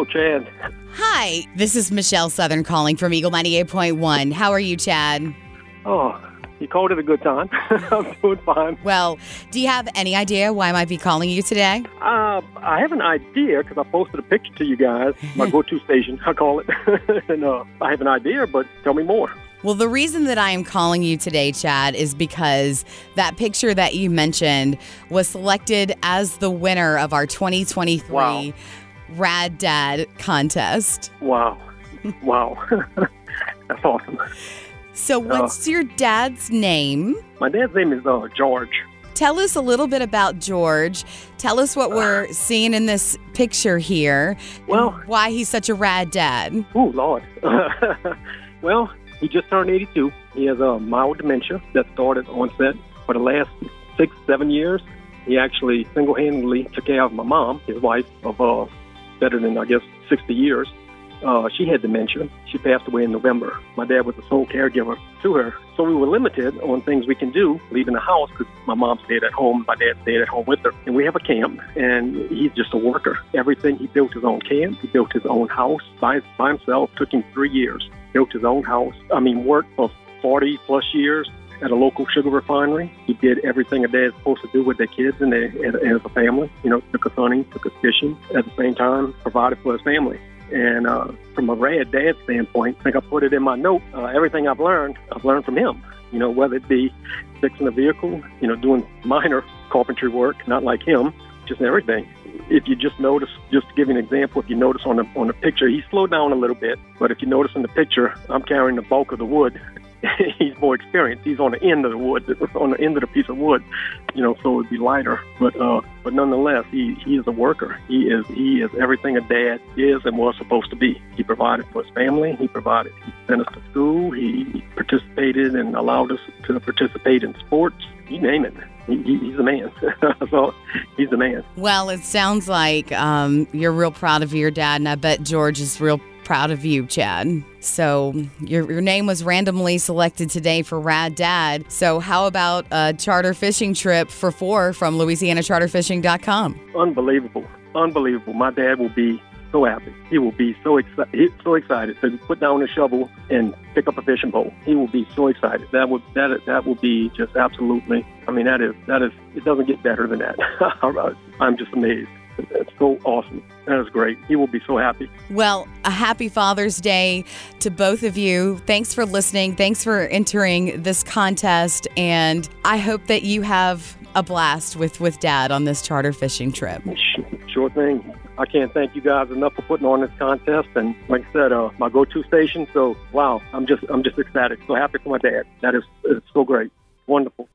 Hello, Chad. Hi, this is Michelle Southern calling from Eagle 98.1. How are you, Chad? Oh, you called it a good time. I'm doing fine. Well, do you have any idea why I might be calling you today? I have an idea because I posted a picture to you guys, my go-to station, I call it. And I have an idea, but tell me more. Well, the reason that I am calling you today, Chad, is because that picture that you mentioned was selected as the winner of our 2023 Wow. Rad Dad contest. Wow. That's awesome. So what's your dad's name? My dad's name is George. Tell us a little bit about George. Tell us what we're seeing in this picture here. Well- and why he's such a rad dad. Oh, Lord. Well, he just turned 82. He has a mild dementia that started onset for the last 6-7 years. He actually single-handedly took care of my mom, his wife, of better than, 60 years. She had dementia. She passed away in November. My dad was the sole caregiver to her. So we were limited on things we can do leaving the house because my mom stayed at home. My dad stayed at home with her. And we have a camp, and he's just a worker. Everything, he built his own camp. He built his own house by himself. Took him 3 years. Built his own house. Worked for 40-plus years at a local sugar refinery. He did everything a dad's supposed to do with their kids and as a family. Took us hunting, took us fishing. At the same time, provided for his family. And from a rad dad standpoint, I think I put it in my note. Everything I've learned from him. Whether it be fixing a vehicle, doing minor carpentry work, not like him, just everything. If you just notice, just to give you an example, if you notice on the picture, he slowed down a little bit. But if you notice in the picture, I'm carrying the bulk of the wood. He's more experienced. He's on the end of the wood, on the end of the piece of wood, so it would be lighter. But nonetheless, he is a worker. He is everything a dad is and was supposed to be. He provided for his family. He sent us to school. He participated and allowed us to participate in sports. You name it. He's the man. So he's the man. Well, it sounds like you're real proud of your dad, and I bet George is real proud of you, Chad. So your name was randomly selected today for Rad Dad. So how about a charter fishing trip for 4 from LouisianaCharterFishing.com? Unbelievable. My dad will be so happy. He will be so excited to put down a shovel and pick up a fishing pole. He will be so excited. That will be just absolutely. That is. It doesn't get better than that. I'm just amazed. It's so awesome. That is great. He will be so happy. Well, a happy Father's Day to both of you. Thanks for listening. Thanks for entering this contest. And I hope that you have a blast with Dad on this charter fishing trip. Sure thing. I can't thank you guys enough for putting on this contest. And like I said, my go-to station. So, wow, I'm just ecstatic. So happy for my dad. It's so great. Wonderful.